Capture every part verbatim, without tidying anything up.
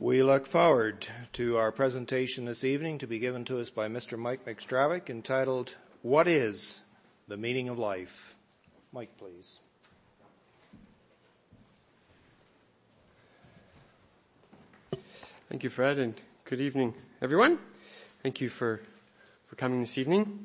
We look forward to our presentation this evening to be given to us by Mister Mike McStravick, entitled, What is the Meaning of Life? Mike, please. Thank you, Fred, and good evening, everyone. Thank you for, for coming this evening.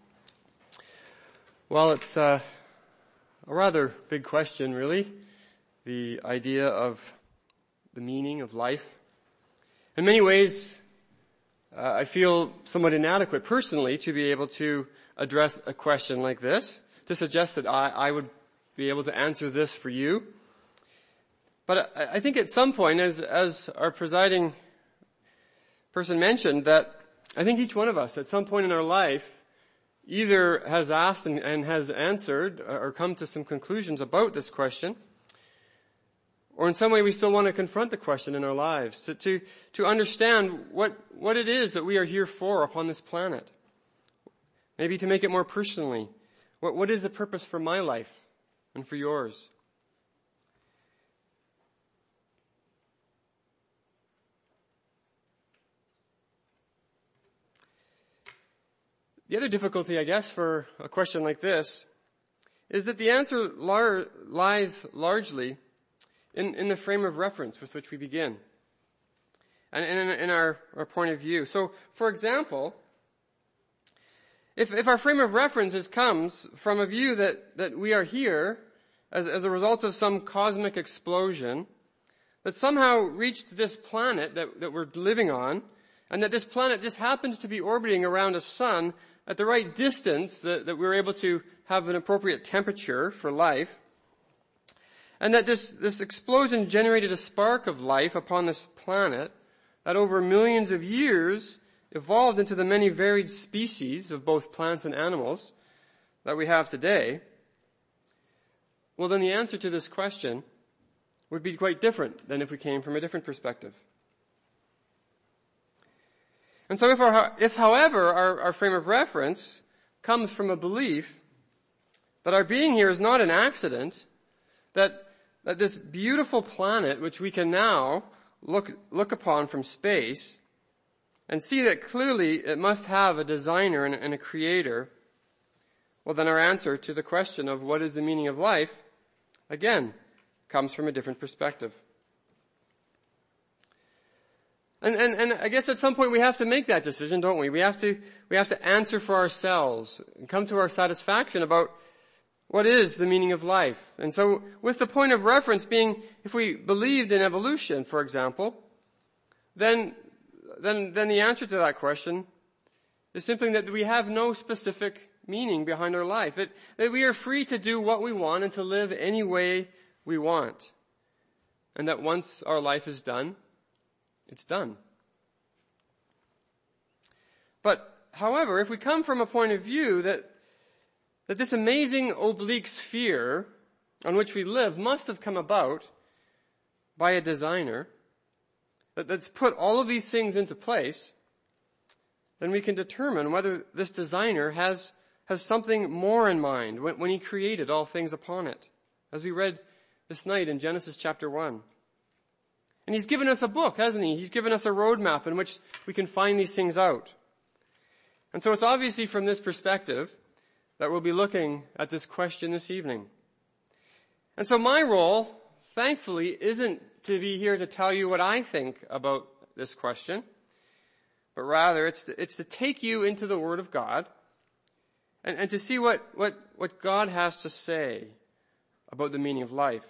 Well, it's uh, a rather big question, really, the idea of the meaning of life. In many ways, uh, I feel somewhat inadequate personally to be able to address a question like this, to suggest that I, I would be able to answer this for you. But I, I think at some point, as, as our presiding person mentioned, that I think each one of us at some point in our life either has asked and, and has answered or come to some conclusions about this question, or in some way we still want to confront the question in our lives, to, to, to understand what, what it is that we are here for upon this planet. Maybe to make it more personally. What, what is the purpose for my life and for yours? The other difficulty, I guess, for a question like this is that the answer lar- lies largely In, in the frame of reference with which we begin, and in, in our, our point of view. So, for example, if, if our frame of reference is, comes from a view that, that we are here as, as a result of some cosmic explosion that somehow reached this planet that, that we're living on, and that this planet just happens to be orbiting around a sun at the right distance that, that we're able to have an appropriate temperature for life, and that this, this explosion generated a spark of life upon this planet that over millions of years evolved into the many varied species of both plants and animals that we have today, well, then the answer to this question would be quite different than if we came from a different perspective. And so if, our, if however, our, our frame of reference comes from a belief that our being here is not an accident, that that this beautiful planet, which we can now look, look upon from space and see that clearly it must have a designer and, and a creator, well, then our answer to the question of what is the meaning of life, again, comes from a different perspective. And, and, and I guess at some point we have to make that decision, don't we? We have to, we have to answer for ourselves and come to our satisfaction about what is the meaning of life? And so, with the point of reference being, if we believed in evolution, for example, then, then, then the answer to that question is simply that we have no specific meaning behind our life. It, that we are free to do what we want and to live any way we want. And that once our life is done, it's done. But, however, if we come from a point of view that that this amazing oblique sphere on which we live must have come about by a designer that, that's put all of these things into place, then we can determine whether this designer has, has something more in mind when, when he created all things upon it, as we read this night in Genesis chapter one. And he's given us a book, hasn't he? He's given us a roadmap in which we can find these things out. And so it's obviously from this perspective that we'll be looking at this question this evening. And so my role, thankfully, isn't to be here to tell you what I think about this question, but rather it's to, it's to take you into the Word of God and, and to see what, what, what God has to say about the meaning of life.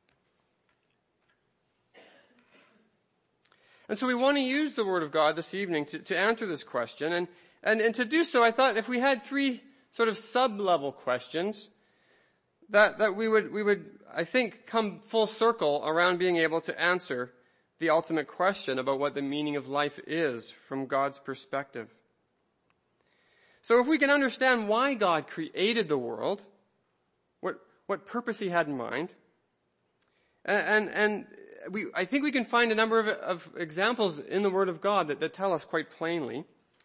And so we want to use the Word of God this evening to, to answer this question. And, and, and to do so, I thought if we had three sort of sub-level questions that, that we would, we would, I think, come full circle around being able to answer the ultimate question about what the meaning of life is from God's perspective. So if we can understand why God created the world, what, what purpose he had in mind, and, and, and we, I think we can find a number of, of examples in the Word of God that, that tell us quite plainly.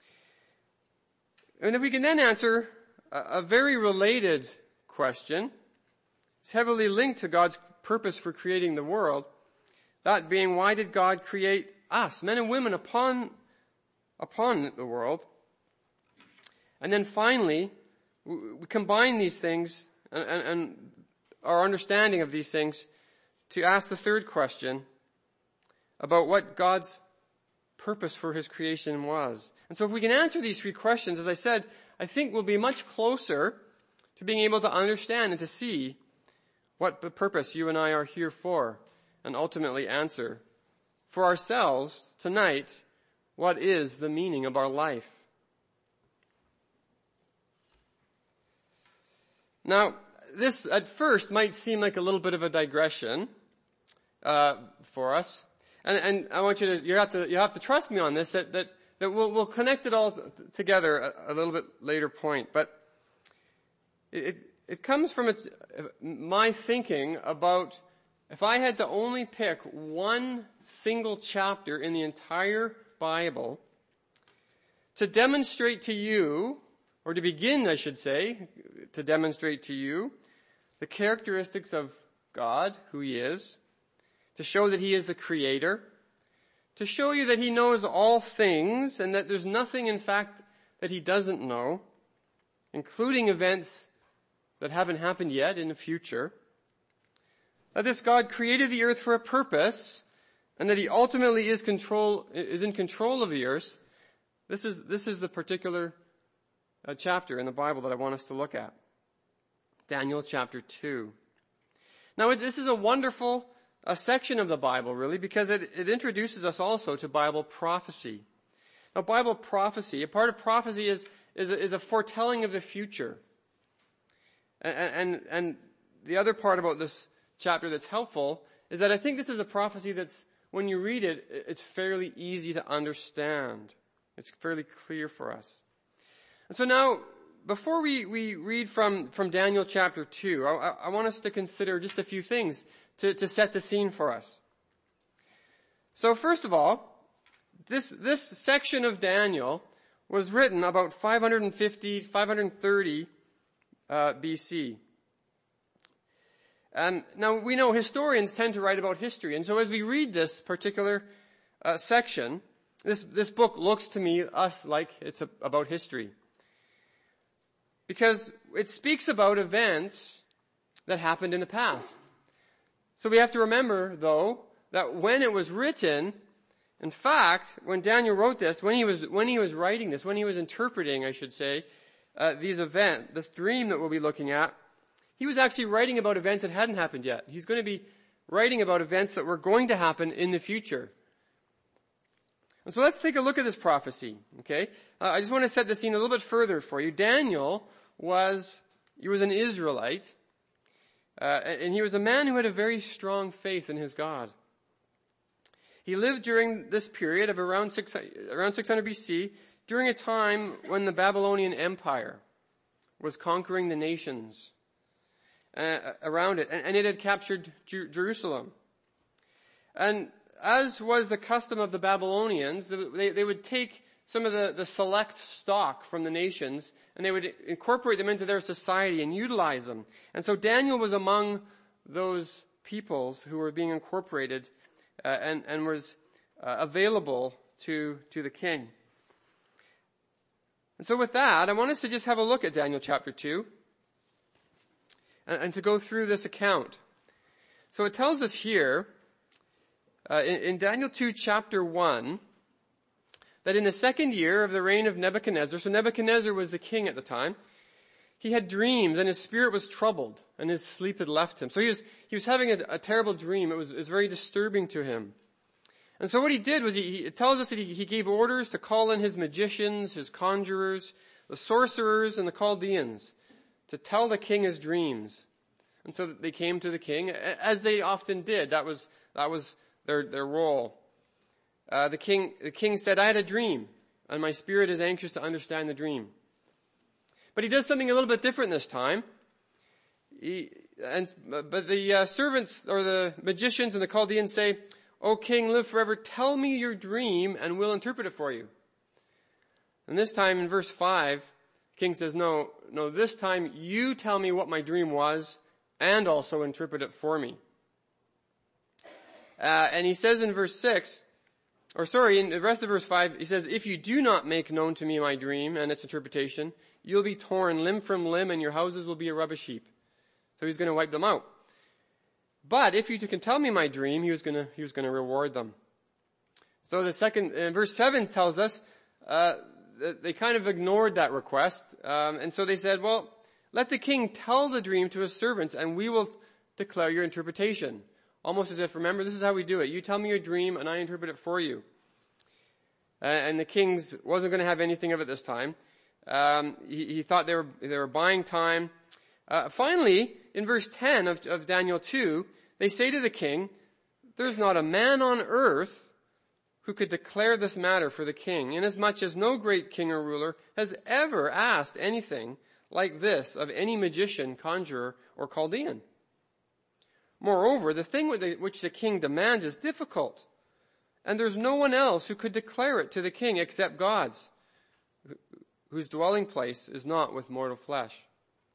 And if we can then answer a very related question, it's heavily linked to God's purpose for creating the world, that being, why did God create us, men and women, upon, upon the world. And then finally, we combine these things and, and, and our understanding of these things to ask the third question about what God's purpose for his creation was. And so if we can answer these three questions, as I said, I think we'll be much closer to being able to understand and to see what the purpose you and I are here for, and ultimately answer for ourselves tonight, what is the meaning of our life? Now, this at first might seem like a little bit of a digression uh, for us, and, and I want you to you have to you have to trust me on this. That that that we'll we'll connect it all t- together a, a little bit later point, but it it comes from a, my thinking about if I had to only pick one single chapter in the entire Bible to demonstrate to you, or to begin, I should say, to demonstrate to you the characteristics of God, who he is, to show that he is the creator, to show you that he knows all things and that there's nothing, in fact, that he doesn't know, including events that haven't happened yet in the future, that this God created the earth for a purpose and that he ultimately is control, is in control of the earth. This is, this is the particular uh, chapter in the Bible that I want us to look at. Daniel chapter two. Now, it's, this is a wonderful uh, section of the Bible, really, because it, it introduces us also to Bible prophecy. Now, Bible prophecy, a part of prophecy is, is, a, is a foretelling of the future. And, and, and the other part about this chapter that's helpful is that I think this is a prophecy that's, when you read it, it's fairly easy to understand. It's fairly clear for us. And so now, before we, we read from, from Daniel chapter two, I, I want us to consider just a few things to, to set the scene for us. So first of all, this, this section of Daniel was written about five fifty, five thirty uh, B C. Um, now, we know historians tend to write about history, and so as we read this particular uh, section, this, this book looks to me, us, like it's a, about history. Because it speaks about events that happened in the past. So we have to remember, though, that when it was written, in fact, when Daniel wrote this, when he was, when he was writing this, when he was interpreting, I should say, uh, these events, this dream that we'll be looking at, he was actually writing about events that hadn't happened yet. He's going to be writing about events that were going to happen in the future. And so let's take a look at this prophecy, okay? Uh, I just want to set the scene a little bit further for you. Daniel was, he was an Israelite, uh, and he was a man who had a very strong faith in his God. He lived during this period of around six, around six hundred B C, during a time when the Babylonian Empire was conquering the nations Uh, around it, and, and it had captured Jer- Jerusalem. And as was the custom of the Babylonians, they, they would take some of the, the select stock from the nations, and they would incorporate them into their society and utilize them. And so Daniel was among those peoples who were being incorporated uh, and, and was uh, available to, to the king. And so with that, I want us to just have a look at Daniel chapter two. And to go through this account. So it tells us here, uh, in, in Daniel two chapter one, that in the second year of the reign of Nebuchadnezzar, so Nebuchadnezzar was the king at the time, he had dreams and his spirit was troubled and his sleep had left him. So he was, he was having a, a terrible dream. It was, it was very disturbing to him. And so what he did was he, he it tells us that he, he gave orders to call in his magicians, his conjurers, the sorcerers, and the Chaldeans, to tell the king his dreams. And so they came to the king, as they often did. That was, that was their, their role. Uh, the king, the king said, I had a dream, and my spirit is anxious to understand the dream. But he does something a little bit different this time. He, and, but the uh, servants, or the magicians and the Chaldeans say, O king, live forever, tell me your dream, and we'll interpret it for you. And this time in verse five, king says, no, no, this time you tell me what my dream was and also interpret it for me. Uh, and he says in verse six, or sorry, in the rest of verse five, he says, if you do not make known to me my dream and its interpretation, you'll be torn limb from limb and your houses will be a rubbish heap. So he's going to wipe them out. But if you can tell me my dream, he was going to, he was going to reward them. So the second, uh, verse seven tells us, uh, that they kind of ignored that request. Um, and so they said, well, let the king tell the dream to his servants and we will declare your interpretation. Almost as if, remember, this is how we do it. You tell me your dream and I interpret it for you. Uh, and the king wasn't going to have anything of it this time. Um, he, he thought they were, they were buying time. Uh, finally, in verse ten of, of Daniel two, they say to the king, there's not a man on earth who could declare this matter for the king, inasmuch as no great king or ruler has ever asked anything like this of any magician, conjurer, or Chaldean. Moreover, the thing which the king demands is difficult, and there's no one else who could declare it to the king except God's, whose dwelling place is not with mortal flesh.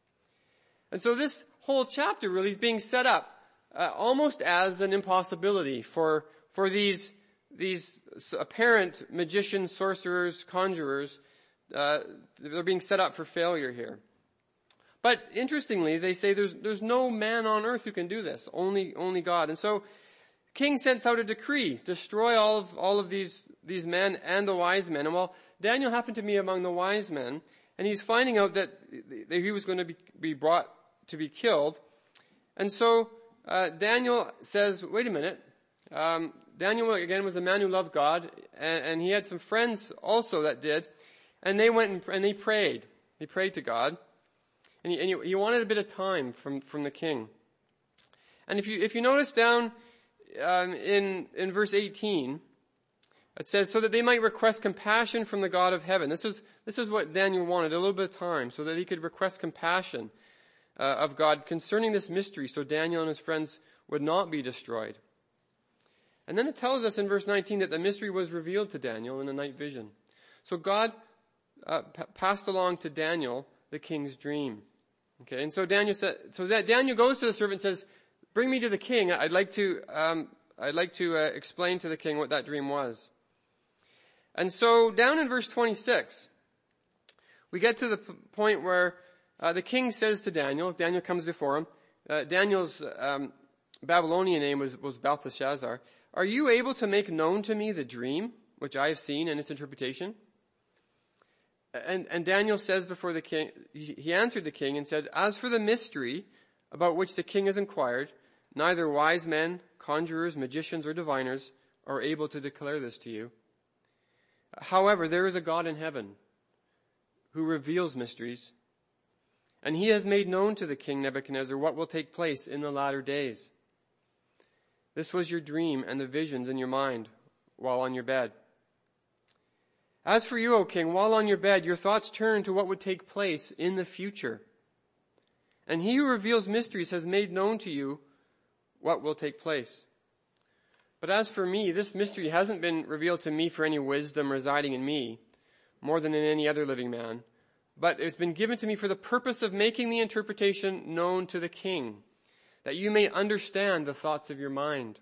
And so this whole chapter really is being set up uh, almost as an impossibility for for these these apparent magicians, sorcerers, conjurers. Uh, they're being set up for failure here. But interestingly, they say there's there's no man on earth who can do this, only only God. And so, the king sends out a decree, destroy all of all of these these men and the wise men. And while Daniel happened to be among the wise men, and he's finding out that he was going to be, be brought to be killed. And so uh, Daniel says, wait a minute. Um, Daniel, again, was a man who loved God, and, and he had some friends also that did. And they went and, and they prayed. They prayed to God. And he, and he, he wanted a bit of time from, from the king. And if you if you notice down um, in in verse eighteen, it says, so that they might request compassion from the God of heaven. This is this is what Daniel wanted, a little bit of time, so that he could request compassion uh, of God concerning this mystery, so Daniel and his friends would not be destroyed. And then it tells us in verse nineteen that the mystery was revealed to Daniel in a night vision. So God uh, p- passed along to Daniel the king's dream. Okay, and so Daniel said, so that Daniel goes to the servant and says, bring me to the king. I'd like to, um, I'd like to uh, explain to the king what that dream was. And so down in verse twenty-six, we get to the p- point where uh, the king says to Daniel, Daniel comes before him. Uh, Daniel's um, Babylonian name was, was Belteshazzar. Are you able to make known to me the dream which I have seen and its interpretation? And, and Daniel says before the king, he, he answered the king and said, as for the mystery about which the king has inquired, neither wise men, conjurers, magicians, or diviners are able to declare this to you. However, there is a God in heaven who reveals mysteries, and he has made known to the king Nebuchadnezzar what will take place in the latter days. This was your dream and the visions in your mind while on your bed. As for you, O king, while on your bed, your thoughts turn to what would take place in the future. And he who reveals mysteries has made known to you what will take place. But as for me, this mystery hasn't been revealed to me for any wisdom residing in me, more than in any other living man, but it's been given to me for the purpose of making the interpretation known to the king, that you may understand the thoughts of your mind.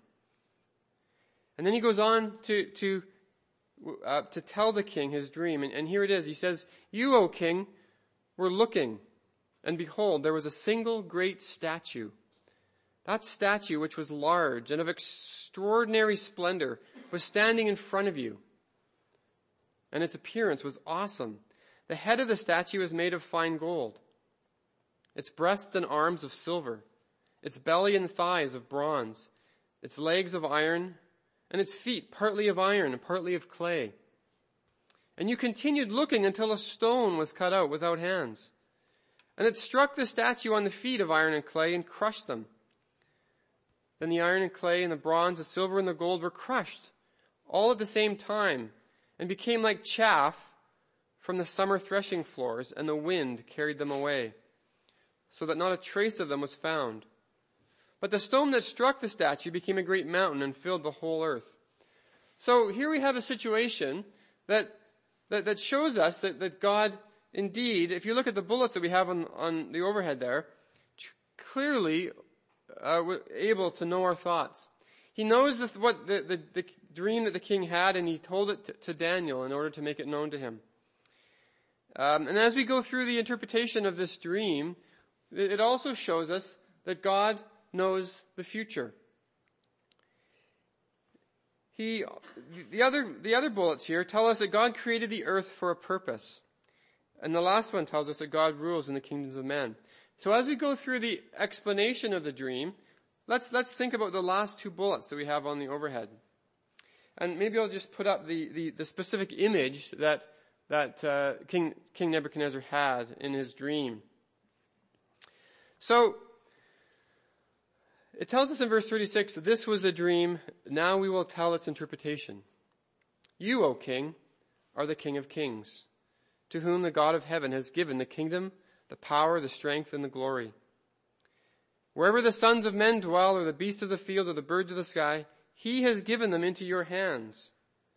And then he goes on to, to, uh, to tell the king his dream. And, and here it is. He says, you, O king, were looking, and behold, there was a single great statue. That statue, which was large and of extraordinary splendor, was standing in front of you. And its appearance was awesome. The head of the statue was made of fine gold, its breasts and arms of silver, its belly and thighs of bronze, its legs of iron, and its feet partly of iron and partly of clay. And you continued looking until a stone was cut out without hands. And it struck the statue on the feet of iron and clay and crushed them. Then the iron and clay and the bronze, the silver and the gold were crushed, all at the same time, and became like chaff from the summer threshing floors, and the wind carried them away, so that not a trace of them was found. But the stone that struck the statue became a great mountain and filled the whole earth. So here we have a situation that that, that shows us that, that God, indeed, if you look at the bullets that we have on, on the overhead there, clearly uh, able to know our thoughts. he knows the, what the, the, the dream that the king had, and he told it to, to Daniel in order to make it known to him. Um, and as we go through the interpretation of this dream, it, it also shows us that God knows the future. He, the other, the other bullets here tell us that God created the earth for a purpose. And the last one tells us that God rules in the kingdoms of men. So as we go through the explanation of the dream, let's, let's think about the last two bullets that we have on the overhead. And maybe I'll just put up the, the, the specific image that, that, uh, King, King Nebuchadnezzar had in his dream. So, it tells us in verse thirty-six, this was a dream, now we will tell its interpretation. You, O king, are the King of kings, to whom the God of heaven has given the kingdom, the power, the strength, and the glory. Wherever the sons of men dwell, or the beasts of the field, or the birds of the sky, he has given them into your hands,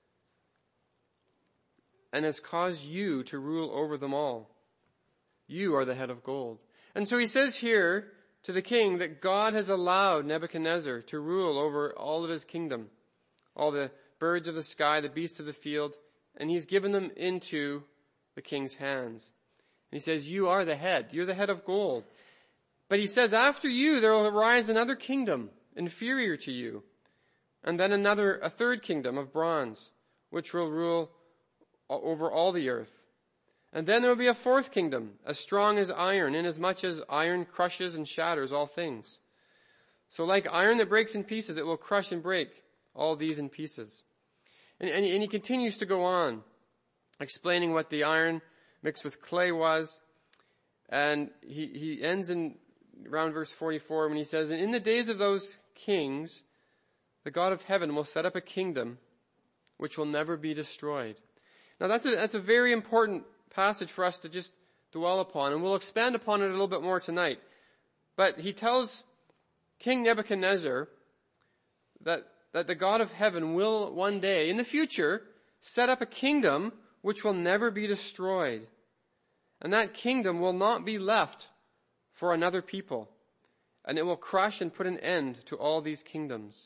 and has caused you to rule over them all. You are the head of gold. And so he says here to the king that God has allowed Nebuchadnezzar to rule over all of his kingdom, all the birds of the sky, the beasts of the field, and he's given them into the king's hands. And he says, you are the head. You're the head of gold. But he says, after you, there will arise another kingdom inferior to you, and then another, a third kingdom of bronze, which will rule over all the earth. And then there will be a fourth kingdom, as strong as iron, inasmuch as iron crushes and shatters all things. So like iron that breaks in pieces, it will crush and break all these in pieces. And, and, and he continues to go on, explaining what the iron mixed with clay was. And he, he ends in around verse forty-four when he says, and in the days of those kings, the God of heaven will set up a kingdom which will never be destroyed. Now that's a, that's a very important passage for us to just dwell upon, and we'll expand upon it a little bit more tonight. But he tells King Nebuchadnezzar that, that the God of heaven will one day, in the future, set up a kingdom which will never be destroyed. And that kingdom will not be left for another people, and it will crush and put an end to all these kingdoms.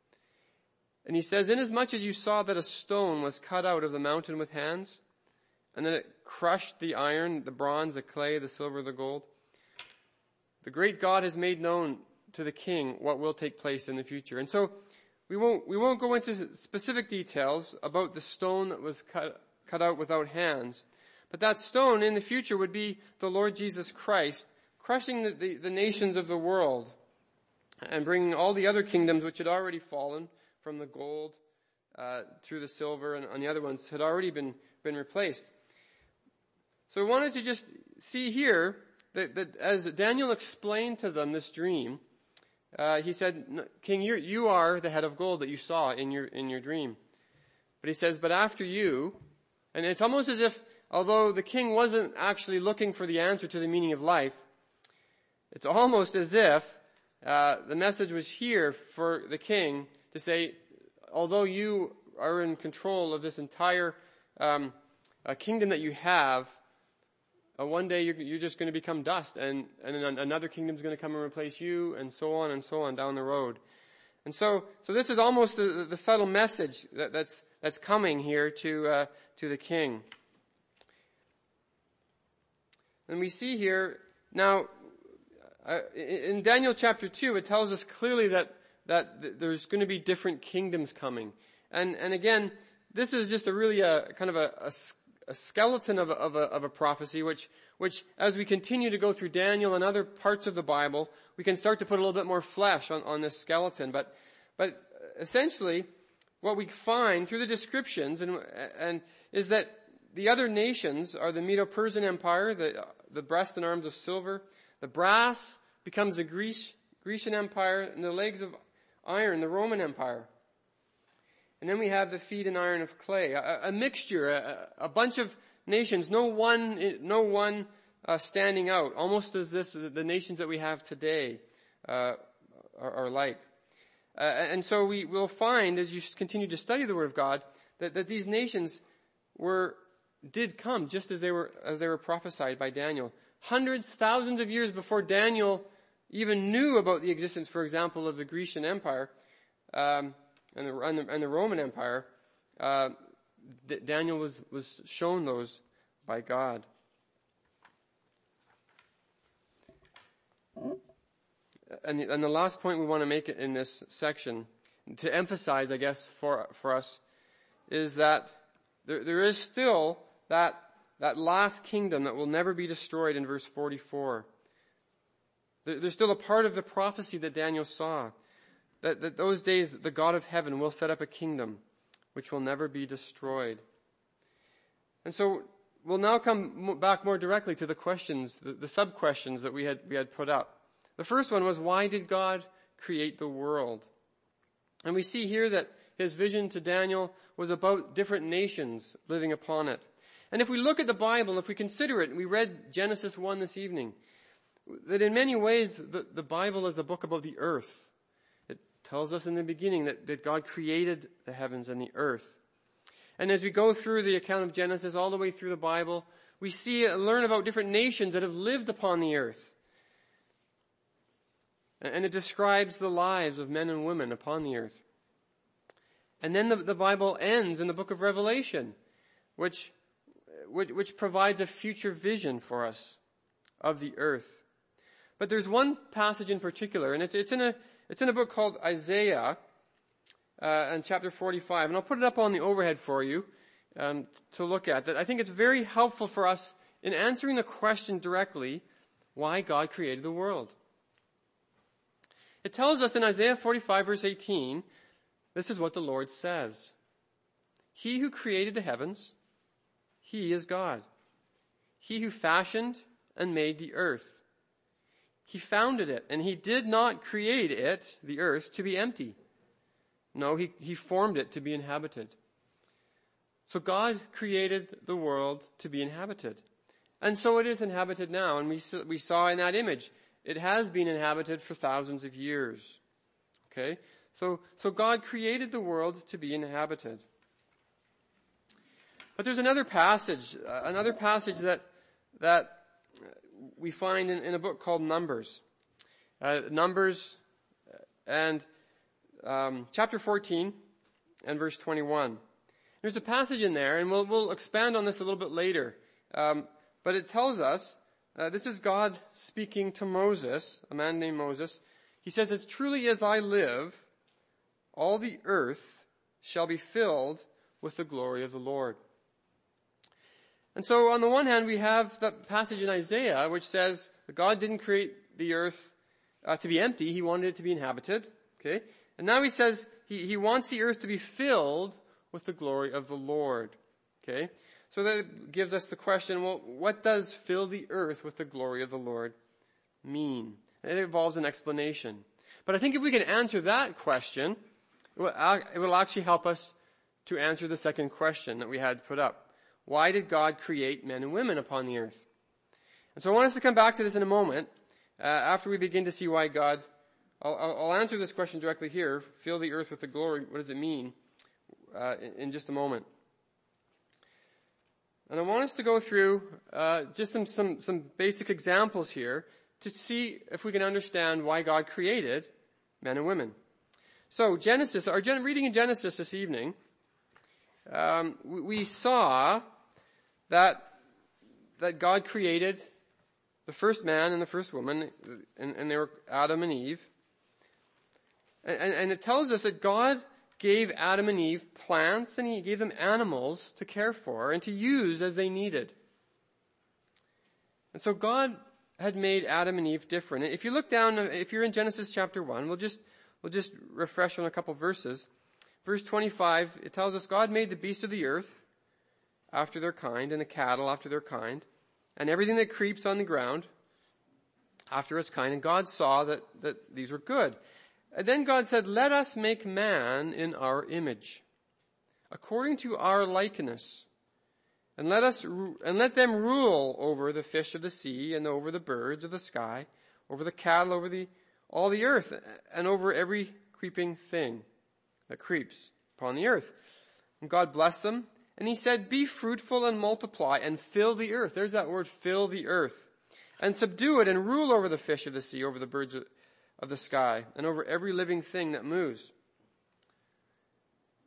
And he says, inasmuch as you saw that a stone was cut out of the mountain with hands, and then it crushed the iron, the bronze, the clay, the silver, the gold, the great God has made known to the king what will take place in the future. And so we won't, we won't go into specific details about the stone that was cut, cut out without hands. But that stone in the future would be the Lord Jesus Christ, crushing the, the, the nations of the world and bringing all the other kingdoms which had already fallen from the gold uh, through the silver and, and the other ones had already been, been replaced. So I wanted to just see here that, that as Daniel explained to them this dream, uh, he said, King, you're, you are the head of gold that you saw in your, in your dream. But he says, but after you, and it's almost as if, although the king wasn't actually looking for the answer to the meaning of life, it's almost as if uh, the message was here for the king to say, although you are in control of this entire um, uh, kingdom that you have, uh, one day you're, you're just going to become dust, and, and another kingdom is going to come and replace you, and so on and so on down the road. And so, so this is almost the, the subtle message that, that's that's coming here to uh, to the king. And we see here now uh, in Daniel chapter two, it tells us clearly that that there's going to be different kingdoms coming. And and again, this is just a really a kind of a, a, a skeleton of a, of a of a prophecy, which which as we continue to go through Daniel and other parts of the Bible, we can start to put a little bit more flesh on, on this skeleton. But but essentially, what we find through the descriptions and and is that the other nations are the Medo-Persian Empire, the the breast and arms of silver, the brass becomes the Greece, Grecian Empire, and the legs of iron, the Roman Empire. And then we have the feet and iron of clay, a, a mixture, a, a bunch of nations, no one, no one uh, standing out, almost as if the, the nations that we have today uh, are, are like. Uh, and so we will find, as you continue to study the Word of God, that, that these nations were did come just as they were as they were prophesied by Daniel, hundreds, thousands of years before Daniel even knew about the existence, for example, of the Grecian Empire. um, and, the, and, the, and the Roman Empire, uh, Daniel was, was shown those by God. And the, and the last point we want to make in this section, to emphasize, I guess, for for us, is that there, there is still that that last kingdom that will never be destroyed in verse forty-four. There, there's still a part of the prophecy that Daniel saw, that, that those days the God of heaven will set up a kingdom which will never be destroyed. And so we'll now come back more directly to the questions, the, the sub-questions that we had we had put up. The first one was, why did God create the world? And we see here that his vision to Daniel was about different nations living upon it. And if we look at the Bible, if we consider it, and we read Genesis one this evening, that in many ways the, the Bible is a book about the earth. It tells us in the beginning that, that God created the heavens and the earth. And as we go through the account of Genesis all the way through the Bible, we see and learn about different nations that have lived upon the earth. And it describes the lives of men and women upon the earth. And then the, the Bible ends in the book of Revelation, which, which, which provides a future vision for us of the earth. But there's one passage in particular, and it's, it's in a, it's in a book called Isaiah, uh, in chapter forty-five. And I'll put it up on the overhead for you, um, to look at, that I think it's very helpful for us in answering the question directly, why God created the world. It tells us in Isaiah forty-five verse eighteen, this is what the Lord says. He who created the heavens, he is God. He who fashioned and made the earth. He founded it, and he did not create it, the earth, to be empty. No, he, he formed it to be inhabited. So God created the world to be inhabited. And so it is inhabited now, and we, we saw in that image, it has been inhabited for thousands of years. Okay? So, so God created the world to be inhabited. But there's another passage, uh, another passage that, that we find in, in a book called Numbers. Uh, Numbers and, um, chapter fourteen and verse twenty-one. There's a passage in there, and we'll, we'll expand on this a little bit later. Um, but it tells us, Uh, this is God speaking to Moses, a man named Moses. He says, as truly as I live, all the earth shall be filled with the glory of the Lord. And so on the one hand, we have that passage in Isaiah, which says that God didn't create the earth uh, to be empty. He wanted it to be inhabited. Okay. And now he says he, he wants the earth to be filled with the glory of the Lord. Okay. So that gives us the question, well, what does fill the earth with the glory of the Lord mean? And it involves an explanation. But I think if we can answer that question, it will actually help us to answer the second question that we had put up. Why did God create men and women upon the earth? And so I want us to come back to this in a moment, uh, after we begin to see why God, I'll, I'll answer this question directly here, fill the earth with the glory, what does it mean, uh, in, in just a moment. And I want us to go through uh, just some, some, some basic examples here to see if we can understand why God created men and women. So Genesis, our gen- reading in Genesis this evening, um, we, we saw that that God created the first man and the first woman, and, and they were Adam and Eve. And, and, and it tells us that God gave Adam and Eve plants, and he gave them animals to care for and to use as they needed. And so God had made Adam and Eve different. If you look down, if you're in Genesis chapter one, we'll just, we'll just refresh on a couple verses. Verse twenty-five, it tells us God made the beasts of the earth after their kind, and the cattle after their kind, and everything that creeps on the ground after its kind. And God saw that, that these were good. And then God said, let us make man in our image, according to our likeness, and let us, and let them rule over the fish of the sea, and over the birds of the sky, over the cattle, over the, all the earth, and over every creeping thing that creeps upon the earth. And God blessed them, and he said, be fruitful and multiply, and fill the earth. There's that word, fill the earth. And subdue it, and rule over the fish of the sea, over the birds of of the sky, and over every living thing that moves.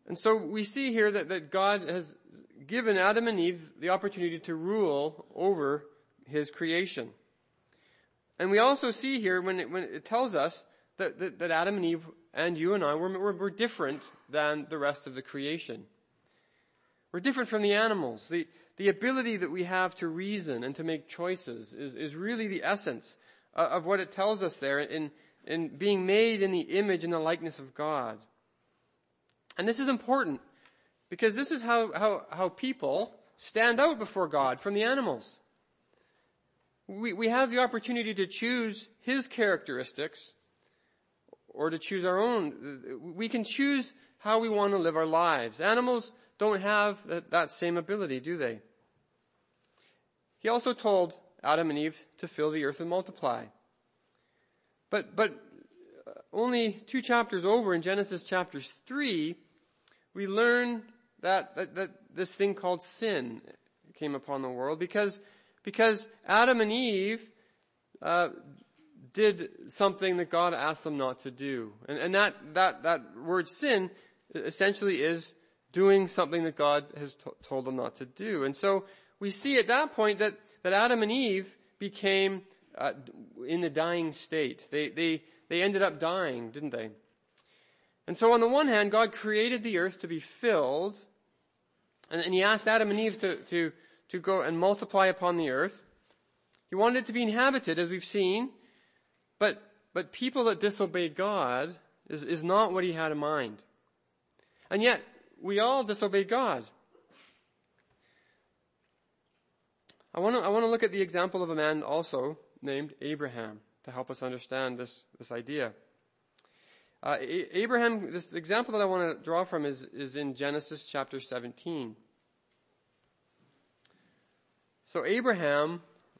And so we see here that, that God has given Adam and Eve the opportunity to rule over his creation. And we also see here when it, when it tells us that, that, that Adam and Eve and you and I were, were, were different than the rest of the creation. We're different from the animals. The, the ability that we have to reason and to make choices is, is really the essence of, of what it tells us there in, in being made in the image and the likeness of God. And this is important because this is how, how, how people stand out before God from the animals. We, we have the opportunity to choose his characteristics or to choose our own. We can choose how we want to live our lives. Animals don't have that, that same ability, do they? He also told Adam and Eve to fill the earth and multiply. But, but only two chapters over in Genesis chapter three, we learn that, that, that this thing called sin came upon the world because, because Adam and Eve, uh, did something that God asked them not to do. And, and that, that, that word sin essentially is doing something that God has to- told them not to do. And so we see at that point that, that Adam and Eve became uh, in the dying state. They, they, they ended up dying, didn't they? And so on the one hand, God created the earth to be filled, and, and he asked Adam and Eve to, to, to go and multiply upon the earth. He wanted it to be inhabited, as we've seen, but, but people that disobey God is, is not what he had in mind. And yet, we all disobey God. I want to, I want to look at the example of a man also named Abraham to help us understand this, this idea. Uh, A- Abraham, this example that I want to draw from is, is in Genesis chapter seventeen. So Abraham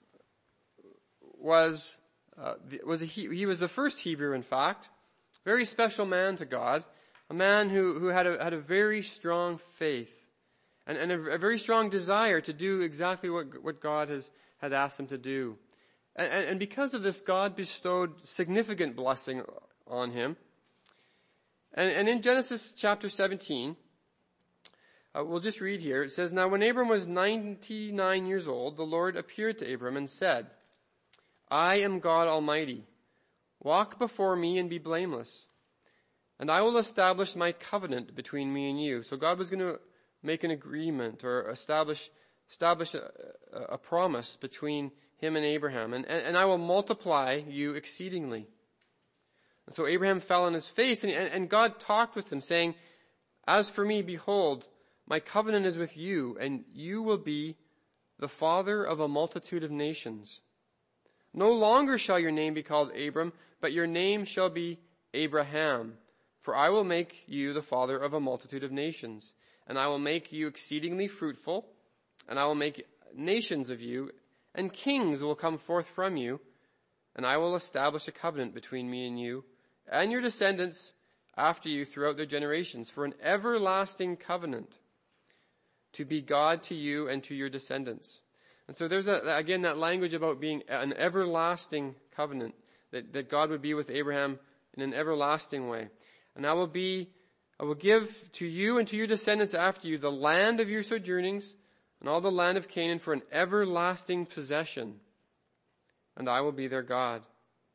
was, uh, was a, he, he was the first Hebrew, in fact, very special man to God, a man who, who had a, had a very strong faith and, and a, a very strong desire to do exactly what, what God has, had asked him to do. And, and, and because of this, God bestowed significant blessing on him. And, and in Genesis chapter seventeen, uh, we'll just read here. It says, "Now when Abram was ninety-nine years old, the Lord appeared to Abram and said, 'I am God Almighty. Walk before me and be blameless. And I will establish my covenant between me and you.'" So God was going to make an agreement or establish, establish a, a promise between him and Abraham. And, and, and I will multiply you exceedingly. And so Abraham fell on his face, and, and God talked with him, saying, "As for me, behold, my covenant is with you, and you will be the father of a multitude of nations. No longer shall your name be called Abram, but your name shall be Abraham. For I will make you the father of a multitude of nations, and I will make you exceedingly fruitful, and I will make nations of you, and kings will come forth from you, and I will establish a covenant between me and you, and your descendants after you throughout their generations, for an everlasting covenant, to be God to you and to your descendants." And so there's, a, again, that language about being an everlasting covenant, that, that God would be with Abraham in an everlasting way. "And I will be, I will give to you and to your descendants after you the land of your sojournings and all the land of Canaan for an everlasting possession, and I will be their God."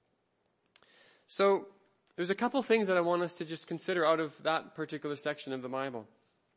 So there's a couple things that I want us to just consider out of that particular section of the Bible.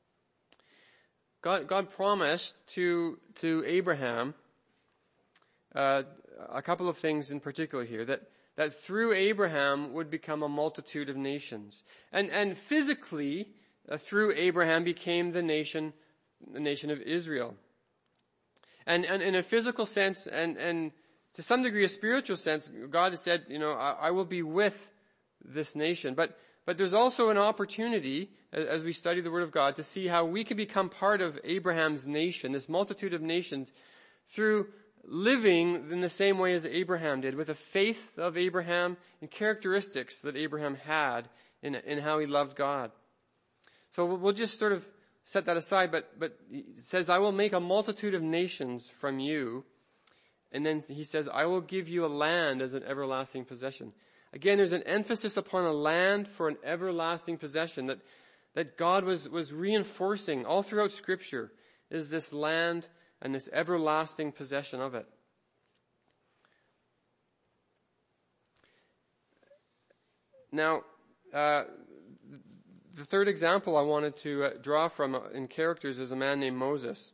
God, God promised to, to Abraham, uh, a couple of things in particular here, that, that through Abraham would become a multitude of nations. And, and physically, uh, through Abraham became the nation, the nation of Israel. And, and in a physical sense, and, and to some degree a spiritual sense, God has said, you know, I, I will be with this nation. But, but there's also an opportunity, as we study the Word of God, to see how we can become part of Abraham's nation, this multitude of nations, through living in the same way as Abraham did, with the faith of Abraham and characteristics that Abraham had in, in how he loved God. So we'll just sort of set that aside, but, but it says, "I will make a multitude of nations from you." And then he says, "I will give you a land as an everlasting possession." Again, there's an emphasis upon a land for an everlasting possession, that, that God was, was reinforcing all throughout Scripture is this land and this everlasting possession of it. Now, uh, the third example I wanted to uh, draw from uh, in characters is a man named Moses.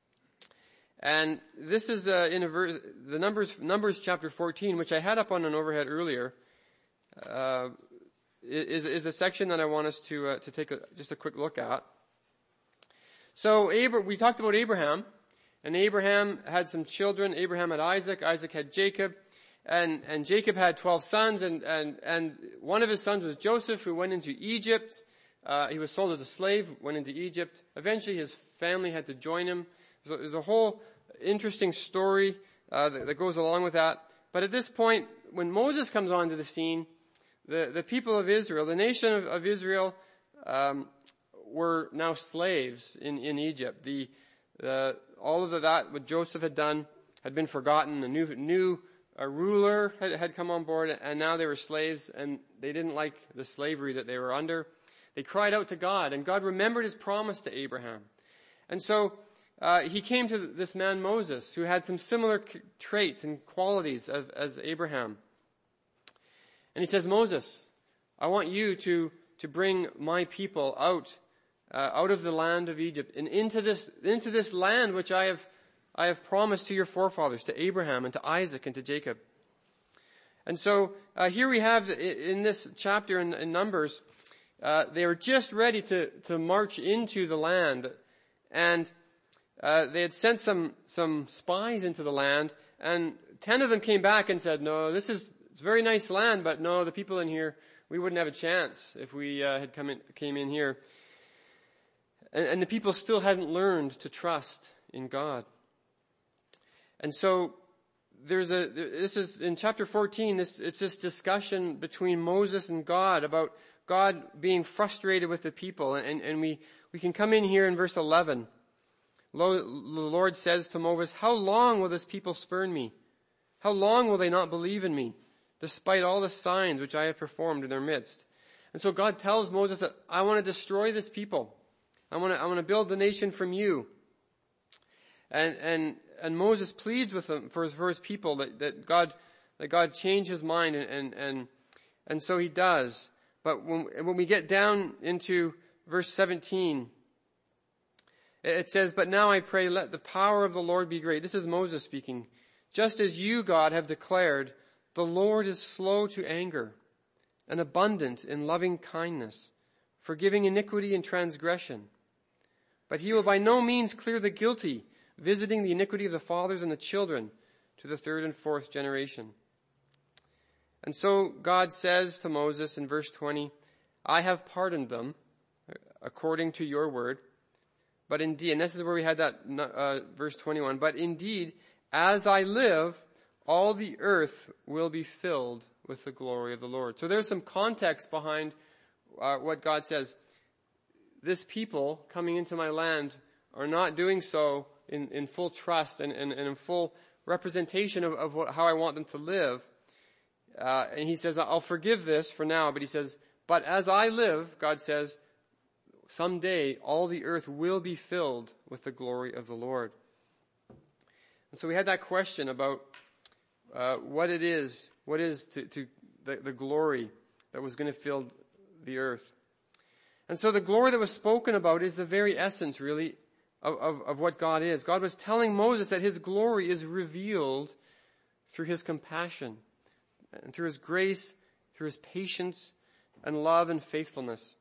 And this is uh, in a ver- the Numbers, Numbers chapter fourteen, which I had up on an overhead earlier, uh, is, is a section that I want us to uh, to take a, just a quick look at. So Abra- we talked about Abraham, and Abraham had some children. Abraham had Isaac, Isaac had Jacob, and, and Jacob had twelve sons, and, and, and one of his sons was Joseph, who went into Egypt. Uh, he was sold as a slave, went into Egypt. Eventually his family had to join him. So there's a whole interesting story uh, that, that goes along with that. But at this point, when Moses comes onto the scene, the, the people of Israel, the nation of, of Israel, um, were now slaves in, in Egypt. The, uh, all of the, that, what Joseph had done, had been forgotten. A new, new uh, ruler had, had come on board, and now they were slaves, and they didn't like the slavery that they were under. They cried out to God, and God remembered his promise to Abraham. And so, uh, he came to this man Moses, who had some similar traits and qualities of, as Abraham. And he says, Moses, I want you to, to bring my people out, uh, out of the land of Egypt and into this, into this land which I have, I have promised to your forefathers, to Abraham and to Isaac and to Jacob. And so, uh, here we have in this chapter in, in Numbers, uh, they were just ready to, to march into the land, and Uh, they had sent some, some spies into the land, and ten of them came back and said, no, this is, it's a very nice land, but no, the people in here, we wouldn't have a chance if we, uh, had come in, came in here. And, and the people still hadn't learned to trust in God. And so, there's a, this is, in chapter fourteen, this, it's this discussion between Moses and God about God being frustrated with the people, and, and we, we can come in here in verse eleven. The Lord says to Moses, how long will this people spurn me? How long will they not believe in me, despite all the signs which I have performed in their midst? And so God tells Moses that I want to destroy this people. I want to, I want to build the nation from you. And, and, and Moses pleads with him for his, for his people that, that God, that God change his mind, and, and, and, and so he does. But when, when we get down into verse seventeen, it says, but now I pray, let the power of the Lord be great. This is Moses speaking. Just as you, God, have declared, the Lord is slow to anger and abundant in loving kindness, forgiving iniquity and transgression. But he will by no means clear the guilty, visiting the iniquity of the fathers and the children to the third and fourth generation. And so God says to Moses in verse twenty, I have pardoned them according to your word. But indeed, and this is where we had that uh, verse twenty-one, but indeed, as I live, all the earth will be filled with the glory of the Lord. So there's some context behind uh, what God says. This people coming into my land are not doing so in, in full trust and, and, and in full representation of, of what, how I want them to live. Uh, and he says, I'll forgive this for now, but he says, but as I live, God says, someday all the earth will be filled with the glory of the Lord. And so we had that question about uh, what it is, what is to, to the, the glory that was going to fill the earth. And so the glory that was spoken about is the very essence, really, of, of, of what God is. God was telling Moses that his glory is revealed through his compassion, and through his grace, through his patience, and love and faithfulness.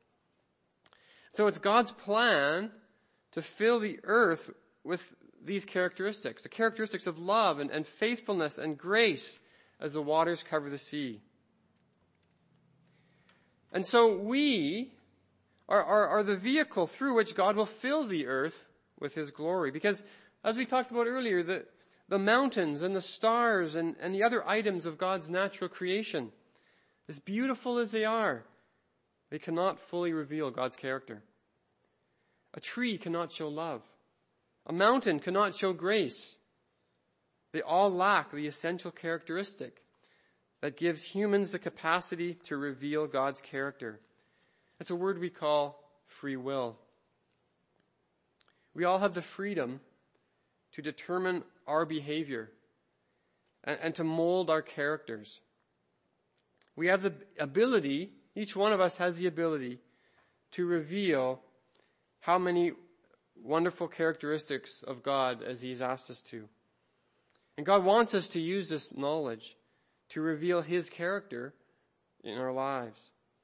So it's God's plan to fill the earth with these characteristics, the characteristics of love and, and faithfulness and grace as the waters cover the sea. And so we are, are, are the vehicle through which God will fill the earth with his glory. Because as we talked about earlier, the, the mountains and the stars and, and the other items of God's natural creation, as beautiful as they are, they cannot fully reveal God's character. A tree cannot show love. A mountain cannot show grace. They all lack the essential characteristic that gives humans the capacity to reveal God's character. It's a word we call free will. We all have the freedom to determine our behavior and, and to mold our characters. We have the ability, each one of us has the ability to reveal how many wonderful characteristics of God as He's asked us to. And God wants us to use this knowledge to reveal His character in our lives.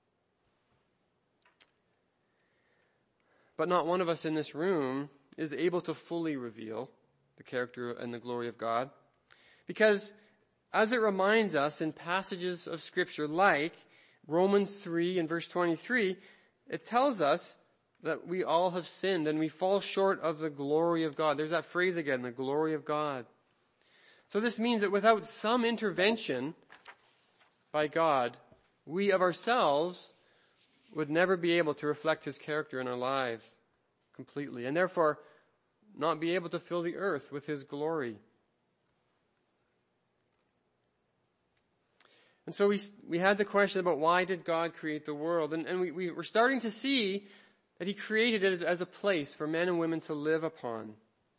But not one of us in this room is able to fully reveal the character and the glory of God. Because as it reminds us in passages of Scripture like Romans three and verse twenty-three, it tells us that we all have sinned and we fall short of the glory of God. There's that phrase again, the glory of God. So this means that without some intervention by God, we of ourselves would never be able to reflect His character in our lives completely, and therefore not be able to fill the earth with His glory. And so we we had the question about why did God create the world, and, and we, we were starting to see that He created it as, as a place for men and women to live upon.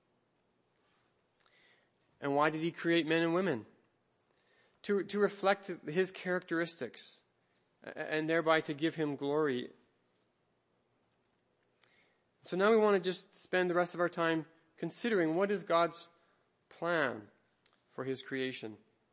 And why did He create men and women? To, to reflect His characteristics and thereby to give Him glory. So now we want to just spend the rest of our time considering what is God's plan for His creation.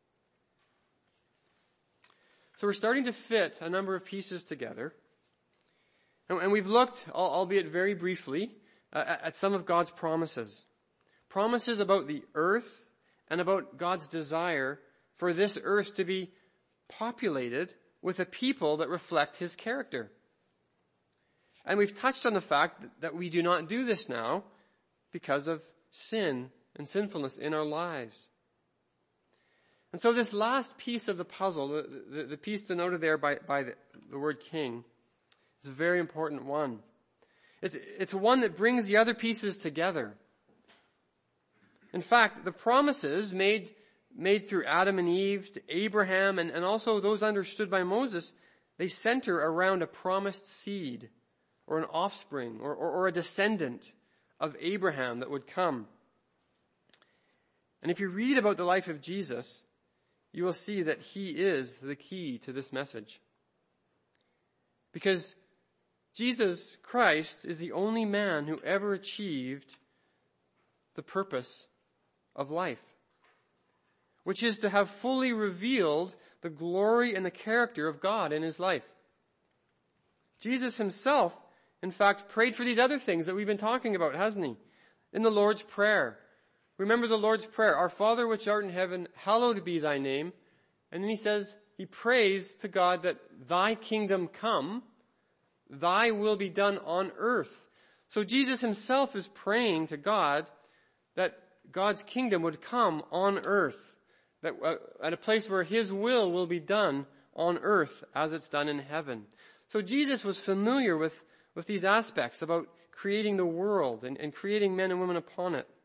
So we're starting to fit a number of pieces together. And, and we've looked, albeit very briefly, uh, at some of God's promises. Promises about the earth and about God's desire for this earth to be populated with a people that reflect His character. And we've touched on the fact that we do not do this now because of sin and sinfulness in our lives. And so this last piece of the puzzle, the, the, the piece denoted there by, by the, the word king, is a very important one. It's, it's one that brings the other pieces together. In fact, the promises made made through Adam and Eve to Abraham and, and also those understood by Moses, they center around a promised seed or an offspring or, or, or a descendant of Abraham that would come. And if you read about the life of Jesus, you will see that He is the key to this message. Because Jesus Christ is the only man who ever achieved the purpose of life, which is to have fully revealed the glory and the character of God in His life. Jesus Himself, in fact, prayed for these other things that we've been talking about, hasn't He? In the Lord's Prayer. Remember the Lord's Prayer, Our Father which art in heaven, hallowed be Thy name. And then He says, He prays to God that Thy kingdom come, Thy will be done on earth. So Jesus Himself is praying to God that God's kingdom would come on earth, that uh, at a place where His will will be done on earth as it's done in heaven. So Jesus was familiar with, with these aspects about creating the world and, and creating men and women upon it.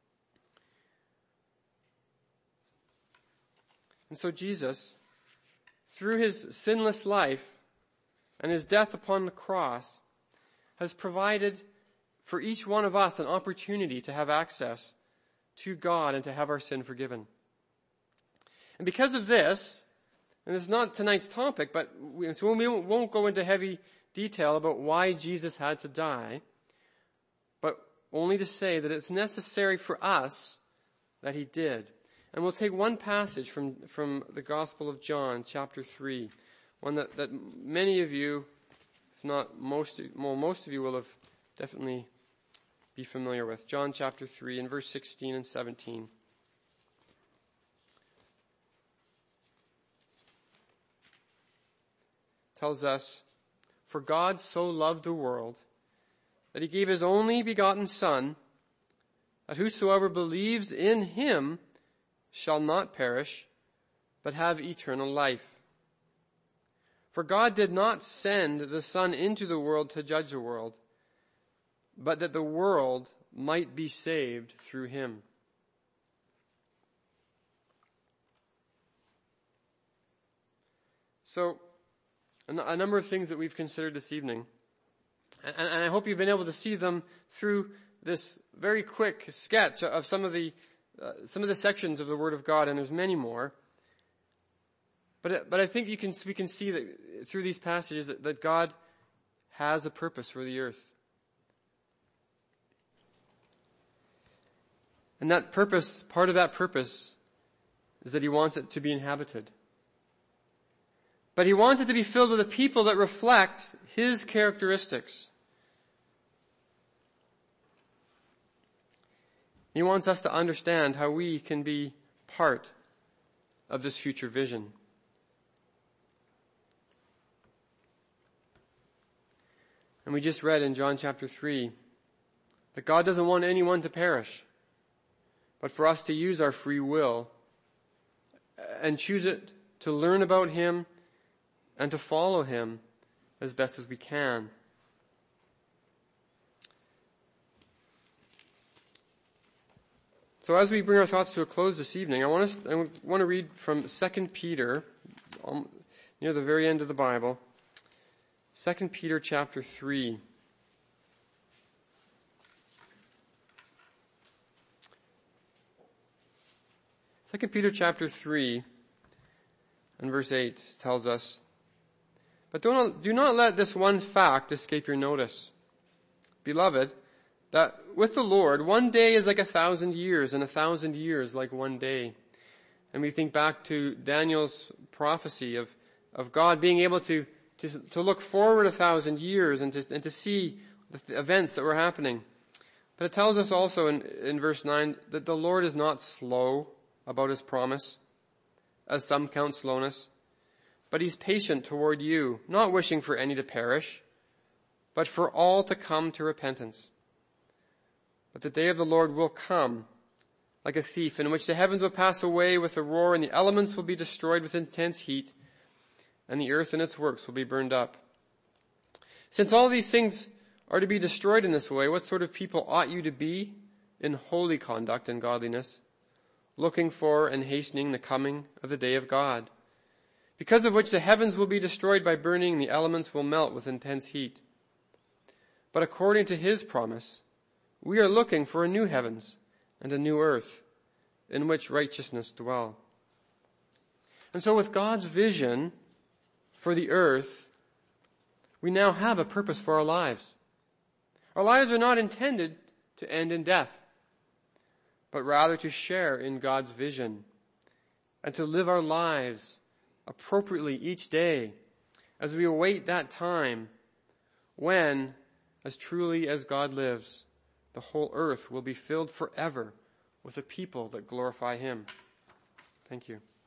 And so Jesus, through His sinless life and His death upon the cross, has provided for each one of us an opportunity to have access to God and to have our sin forgiven. And because of this, and this is not tonight's topic, but we, so we won't go into heavy detail about why Jesus had to die, but only to say that it's necessary for us that He did. And we'll take one passage from, from the Gospel of John, chapter three, one that, that many of you, if not most, well, most of you will have definitely be familiar with. John chapter three and verse sixteen and seventeen. Tells us, "For God so loved the world that He gave His only begotten Son, that whosoever believes in Him shall not perish, but have eternal life. For God did not send the Son into the world to judge the world, but that the world might be saved through Him." So, a number of things that we've considered this evening. And, and I hope you've been able to see them through this very quick sketch of some of the uh, some of the sections of the Word of God, and there's many more. But but I think you can we can see that through these passages that, that God has a purpose for the earth. And that purpose, part of that purpose, is that he wants it to be inhabited. But he wants it to be filled with a people that reflect his characteristics. He wants us to understand how we can be part of this future vision. And we just read in John chapter three that God doesn't want anyone to perish, but for us to use our free will and choose it to learn about him and to follow him as best as we can. So as we bring our thoughts to a close this evening, I want, us, I want to read from Second Peter, um, near the very end of the Bible. Second Peter chapter three. Second Peter chapter three and verse eight tells us, "But do not, do not let this one fact escape your notice, beloved, that with the Lord one day is like a thousand years, and a thousand years like one day." And we think back to Daniel's prophecy of, of God being able to, to, to look forward a thousand years and to, and to see the events that were happening. But it tells us also in, in verse nine that the Lord is not slow about his promise, as some count slowness, but he's patient toward you, not wishing for any to perish, but for all to come to repentance. But the day of the Lord will come like a thief, in which the heavens will pass away with a roar, and the elements will be destroyed with intense heat, and the earth and its works will be burned up. Since all these things are to be destroyed in this way, what sort of people ought you to be in holy conduct and godliness, looking for and hastening the coming of the day of God, because of which the heavens will be destroyed by burning, and the elements will melt with intense heat. But according to his promise, we are looking for a new heavens and a new earth in which righteousness dwell. And so with God's vision for the earth, we now have a purpose for our lives. Our lives are not intended to end in death, but rather to share in God's vision and to live our lives appropriately each day as we await that time when, as truly as God lives, the whole earth will be filled forever with a people that glorify him. Thank you.